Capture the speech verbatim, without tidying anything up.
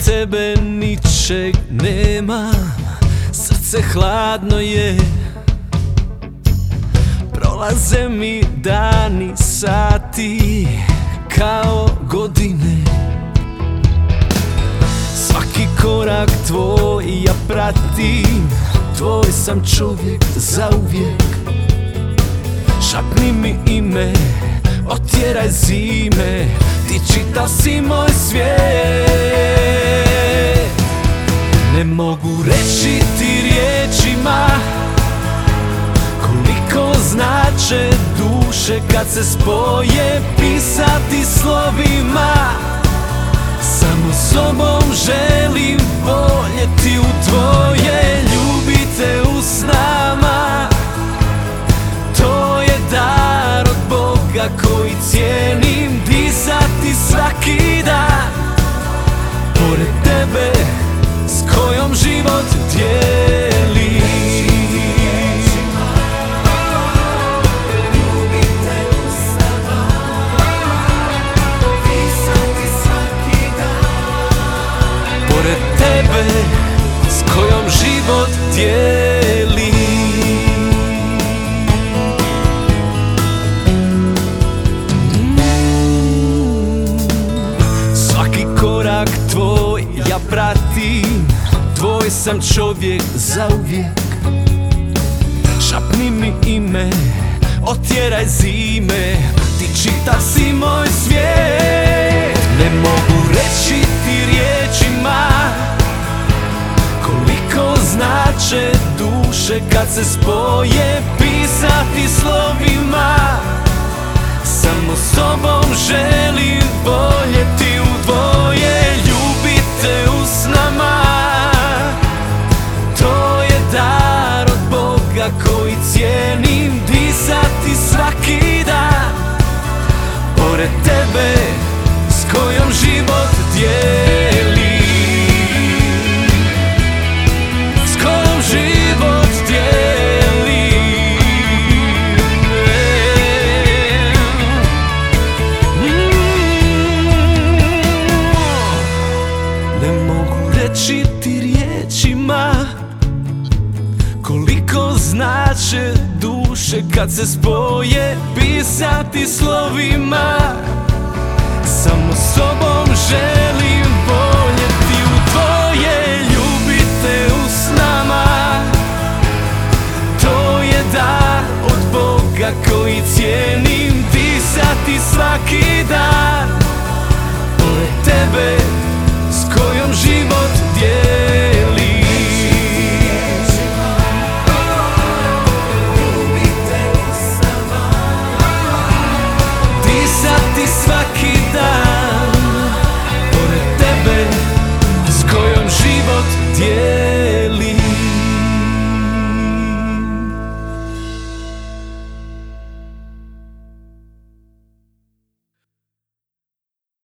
tebe ničeg nemam, srce hladno je. Prolaze mi dani, sati kao godine. Svaki korak tvoj ja pratim, tvoj sam čovjek zauvijek. Šapni mi ime, otjeraj zime, ti čitav si moj svijet. Ne mogu reći ti riječima koliko znače duše kad se spoje, pisati slovima. Samo sobom želim voljeti u tvoje, ljubite u snama. To je dar od Boga koji cijenim, disati svaki dan pored tebe s kojom život dijeli. Pored tebe s kojom život dijeli. Svaki korak tvoj ja pratim, tvoj sam čovjek zauvijek. Šapni mi ime, otjeraj zime, ti čitav si moj svijet. Ne mogu reći ti riječima koliko znače duše kad se spoje, pisati slovima. Samo sobom želim voljeti u dvoje, ljubite u snama. To je dar od Boga koji cijenim, disati svaki dan pored tebe s kojom život dijeli. S kojom život dijeli. Ne mogu reći ti riječima koliko znače duše kad se spoje, pisati slovima. Samo sobom želim